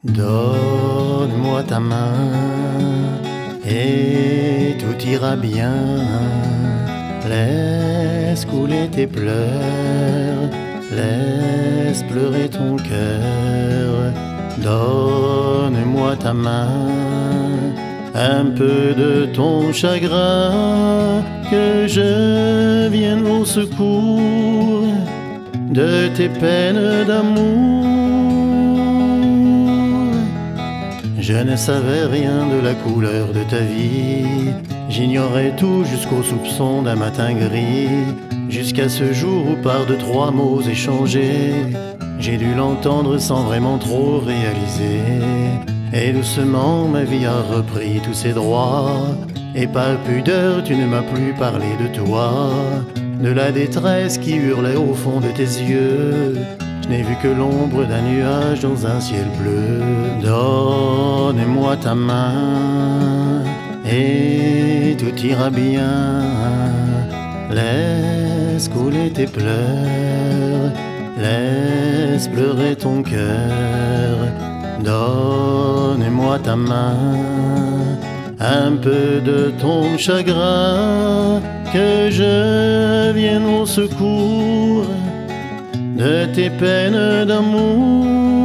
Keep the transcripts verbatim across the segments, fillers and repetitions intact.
Donne-moi ta main et tout ira bien. Laisse couler tes pleurs, laisse pleurer ton cœur. Donne-moi ta main, un peu de ton chagrin, que je vienne au secours de tes peines d'amour. Je ne savais rien de la couleur de ta vie, j'ignorais tout jusqu'au soupçon d'un matin gris, jusqu'à ce jour où par deux trois mots échangés, j'ai dû l'entendre sans vraiment trop réaliser. Et doucement ma vie a repris tous ses droits, et par pudeur tu ne m'as plus parlé de toi, de la détresse qui hurlait au fond de tes yeux. Je n'ai vu que l'ombre d'un nuage dans un ciel bleu. Donne-moi ta main et tout ira bien. Laisse couler tes pleurs, laisse pleurer ton cœur. Donne-moi ta main, un peu de ton chagrin, que je vienne au secours de tes peines d'amour.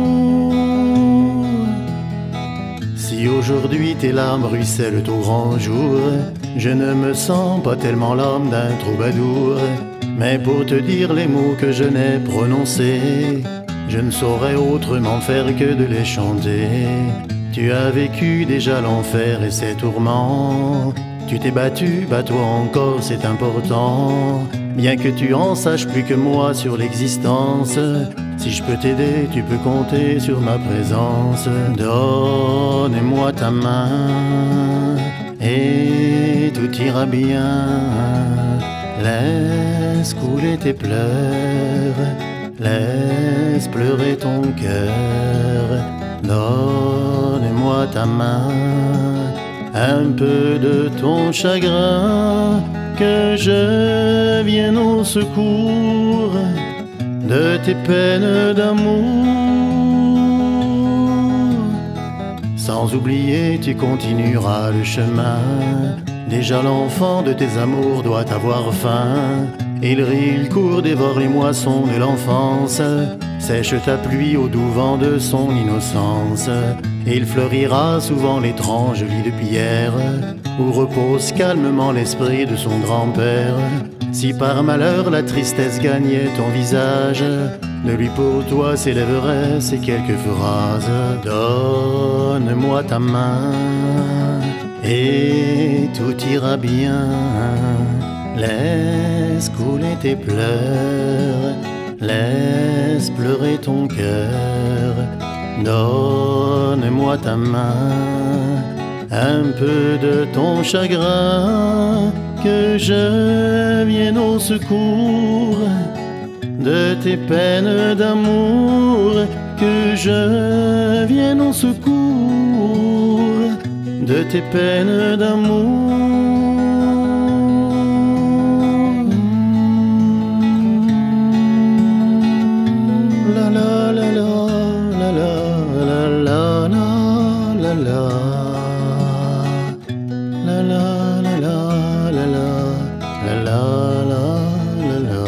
Si aujourd'hui tes larmes ruissellent au grand jour, je ne me sens pas tellement l'âme d'un troubadour, mais pour te dire les mots que je n'ai prononcés, je ne saurais autrement faire que de les chanter. Tu as vécu déjà l'enfer et ses tourments, tu t'es battu, bats-toi encore, c'est important. Bien que tu en saches plus que moi sur l'existence, si je peux t'aider, tu peux compter sur ma présence. Donne-moi ta main et tout ira bien. Laisse couler tes pleurs, laisse pleurer ton cœur. Donne-moi ta main, un peu de ton chagrin, que je vienne au secours de tes peines d'amour. Sans oublier, tu continueras le chemin. Déjà l'enfant de tes amours doit avoir faim. Il rit, il court, dévore les moissons de l'enfance, sèche ta pluie au doux vent de son innocence. Il fleurira souvent l'étrange lit de pierre, où repose calmement l'esprit de son grand-père. Si par malheur la tristesse gagnait ton visage, de lui pour toi s'élèveraient ces quelques phrases. Donne-moi ta main et tout ira bien. Laisse couler tes pleurs, laisse pleurer ton cœur. Donne-moi ta main, un peu de ton chagrin, que je vienne au secours de tes peines d'amour, que je vienne au secours de tes peines d'amour. La la la la la la la la la la. La la la la la la la la la la.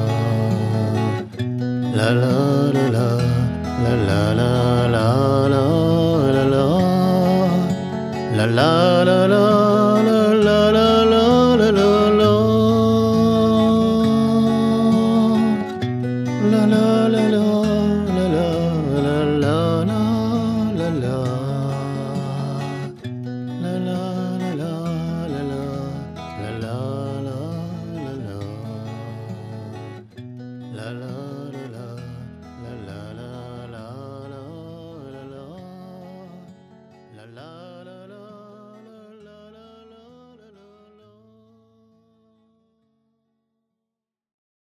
La la la la la la la la la la. La la la